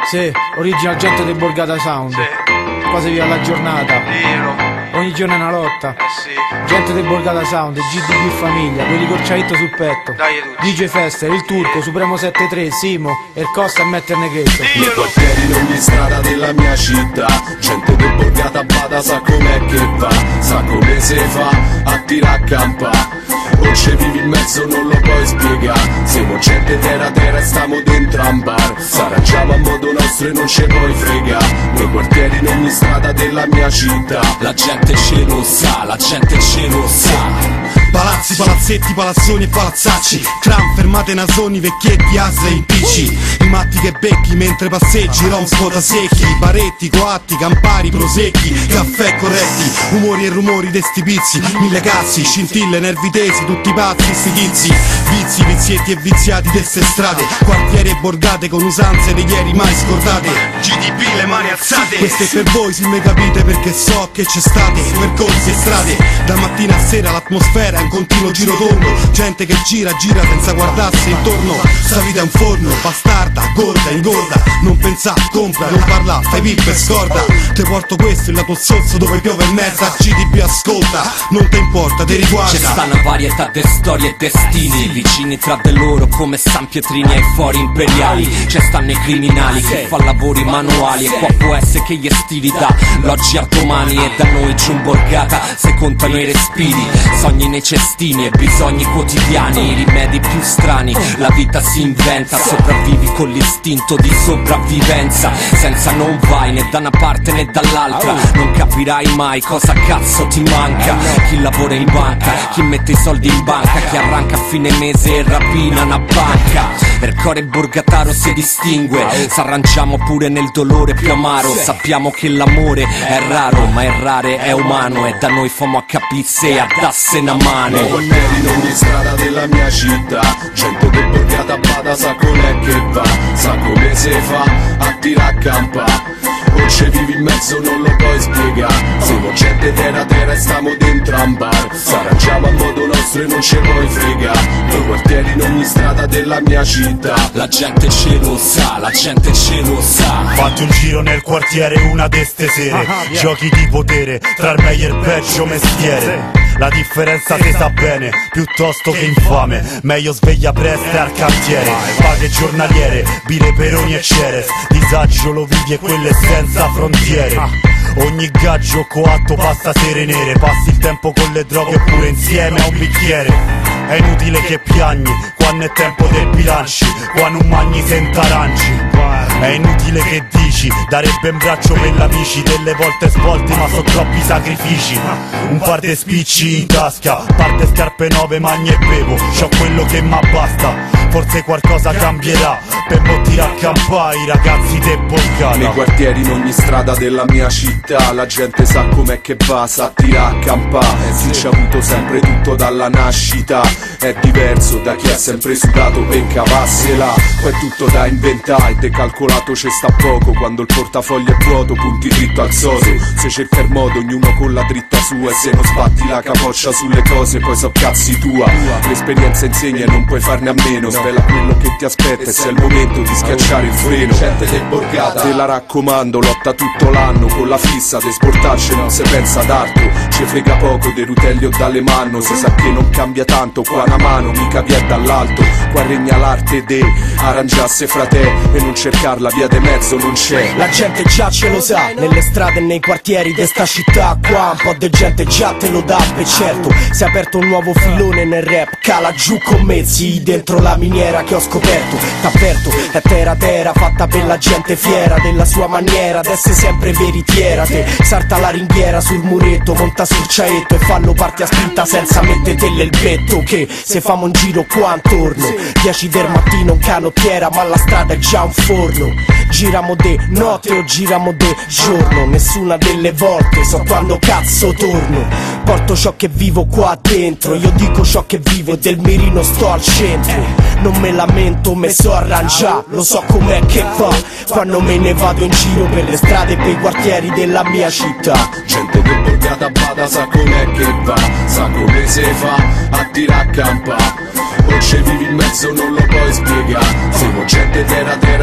Sì, original gente del Borgata Sound. Sì. Qua si vive la giornata. Vero. Ogni giorno è una lotta. Sì. Gente del Borgata Sound, GDP Famiglia, quelli col ciaetto sul petto. Dai tutti. DJ Fester, il Turco, Supremo 73, Simo, El Costa e Metter Negretto. Nei quartieri in ogni strada della mia città, gente del Borgata Bada sa com'è che va, sa come si fa a tirare a campa. O ci vivi in mezzo non lo puoi spiegare, siamo gente terra terra e stiamo dentro a un bar. S'arrangiamo a modo nostro e non ce puoi fregare. Nei quartieri in ogni strada della mia città, la gente ce lo sa, la gente ce lo sa. Palazzi, palazzetti, palazzoni e palazzacci, clan, fermate, nasoni, vecchietti, asle, impicci, i matti che becchi mentre passeggi, rom, scuota secchi, baretti, coatti, campari, prosecchi, caffè corretti, umori e rumori de sti pizzi, mille cazzi, scintille, nervi tesi, tutti pazzi, sti tizi, vizi, vizietti e viziati de ste strade, quartieri e borgate con usanze di ieri mai scordate, GDP le mani alzate. Questo è per voi, se me capite, perché so che c'è state, percorsi e strade, da mattina a sera l'atmosfera è un continuo giro tondo, gente che gira, gira senza guardarsi intorno. Sta vita è un forno, bastarda, gorda, ingorda, non pensà, compra, non parla, fai pippa e scorda. Te porto questo, il lato sozzo dove piove merda, GDP ascolta, non te importa, te riguarda. C'è sta una varietà de storie e destini, vicini tra di loro come San Pietrini ai fori imperiali. C'è stanno i criminali che fa lavori manuali, e qua può essere che gli stili da l'oggi a domani. E da noi giù in Borgata se contano i respiri, sogni nei cestini e bisogni quotidiani, i rimedi più strani, la vita si inventa, sopravvivi con l'istinto di sopravvivenza, senza non vai né da una parte né dall'altra, non capirai mai cosa cazzo ti manca, chi lavora in banca, chi mette i soldi in banca, chi arranca a fine mese e rapina una banca. Ercore Borgataro si distingue, s'arrangiamo pure nel dolore più amaro, sappiamo che l'amore è raro, ma errare è umano, e da noi famo a capisse e a dasse una mano. nei quartieri in ogni strada della mia città, gente del Borgata Bada sa com'è che va, sa come si fa a tirare a campa. O ci vivi in mezzo non lo puoi spiegare, siamo gente terra terra e stiamo dentro a un bar. S'arrangiamo a modo nostro e non ce puoi fregare. Nei quartieri in ogni strada della mia città, la gente ce lo sa, la gente ce lo sa. Fatti un giro nel quartiere una d'este sere, giochi di potere tra il meglio e il peggio mestiere. La differenza si sa bene, piuttosto che infame, meglio sveglia presto e al cantiere. Paghe giornaliere, bile, peroni e ceres, disagio lo vivi e quelle senza frontiere. Ogni gaggio coatto passa sere nere, passi il tempo con le droghe pure insieme a un bicchiere. È inutile che piagni, quando è tempo del bilanci, quando un magni senta aranci. È inutile che dici, darebbe un braccio per l'amici, delle volte svolti ma so troppi sacrifici. Un par de spicci in tasca, parte scarpe nuove, magni e bevo, c'ho quello che m'abbasta. Forse qualcosa cambierà, per non tirare a campare i ragazzi del Borgata. nei quartieri in ogni strada della mia città, la gente sa com'è che va, sa tirare a campare. Chi ci ha avuto sempre tutto dalla nascita è diverso da chi ha sempre sudato per cavarsela. Qua è tutto da inventare e decalcolato c'è sta poco, quando il portafoglio è vuoto punti dritto al sodo. Se cerca il modo ognuno con la dritta sua, e se non sbatti la capoccia sulle cose poi so cazzi tua. L'esperienza insegna e non puoi farne a meno, svela quello che ti aspetta e se è il momento di schiacciare il freno. Gente del Borgata, te la raccomando, lotta tutto l'anno con la fissa de sportarci, non se pensa ad altro. Ci frega poco dei rutelli o dalle mano, si sa che non cambia tanto, qua una mano mica vi è dall'alto. Qua regna l'arte de arrangiasse frate e non cercarla, via de mezzo non c'è. La gente già ce lo sa, nelle strade e nei quartieri di sta città, qua un po' di gente già te lo dà. E certo, si è aperto un nuovo filone nel rap, cala giù con mezzi dentro la miniera che ho scoperto. T'avverto, è terra terra, fatta per la gente fiera della sua maniera d'essere sempre veritiera. Te salta la ringhiera sul muretto, monta sul ciaetto e fanno parte a spinta senza mettetele il betto. Che se famo un giro qua intorno, 10 del mattino un canottiera, ma la strada è già un forno. Giramo de notte o giramo de giorno, nessuna delle volte so quando cazzo torno. Porto ciò che vivo qua dentro, io dico ciò che vivo e del mirino sto al centro. Non me lamento, me so arrangiare, lo so com'è che va quando me ne vado in giro per le strade e per i quartieri della mia città. Gente del Borgata Bada sa com'è che va, sa come si fa a tirare a campa. O ci vivi in mezzo non lo puoi spiegare, siamo gente terra terra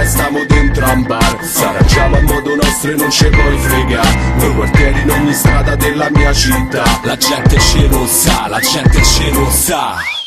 stiamo dentro a un bar. S'arrangiamo a modo nostro e non ce puoi fregare. Nei quartieri in ogni strada della mia città la gente ce lo sa, la gente ce lo sa.